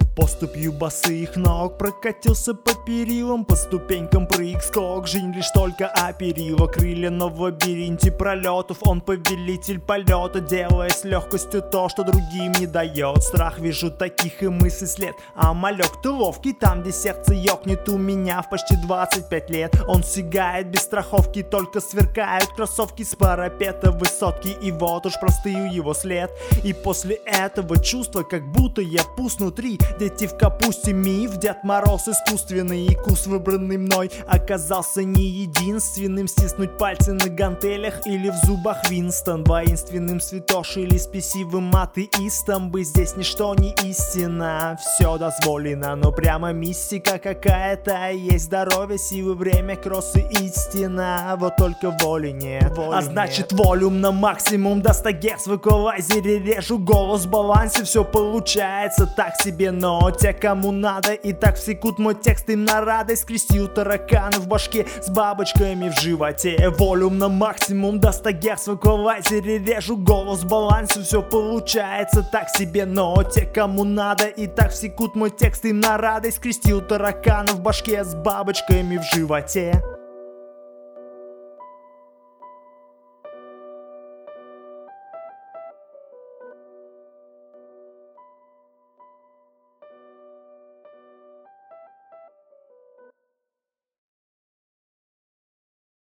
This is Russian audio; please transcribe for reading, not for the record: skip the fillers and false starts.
Поступью босых ног прокатился по перилам, по ступенькам прыг-скок. Жизнь лишь только оперила крылья, но в лабиринте пролетов он повелитель полета, делая с легкостью то, что другим не дает. Страх вижу таких и мысли след, а малек ты ловкий, там где сердце ёкнет у меня в почти 25 лет. Он сигает без страховки, только сверкают кроссовки с парапета высотки, и вот уж простыл его след. И после этого чувство, как будто я пуст внутри. Дети в капусте, миф, Дед Мороз искусственный, и кус, выбранный мной, оказался не единственным. Стиснуть пальцы на гантелях или в зубах Винстон, воинственным святош или спесивым атеистом. Бы здесь ничто не истина, все дозволено, но прямо мистика какая-то есть. Здоровье, силы, время, кроссы, истина, вот только воли нет. А значит волюм на максимум, до 100 Гц в эквалайзере режу голос в балансе. Все получается так себе, но те, кому надо, и так всекут мой текст им на радость. Крестил тараканы в башке с бабочками в животе. Волюм на максимум, до 100 Гц в эквалайзере режу голос в балансе. Все получается так себе, но те, кому надо, и так всекут мой текст им на радость. Крестил тараканы в башке с бабочками в животе.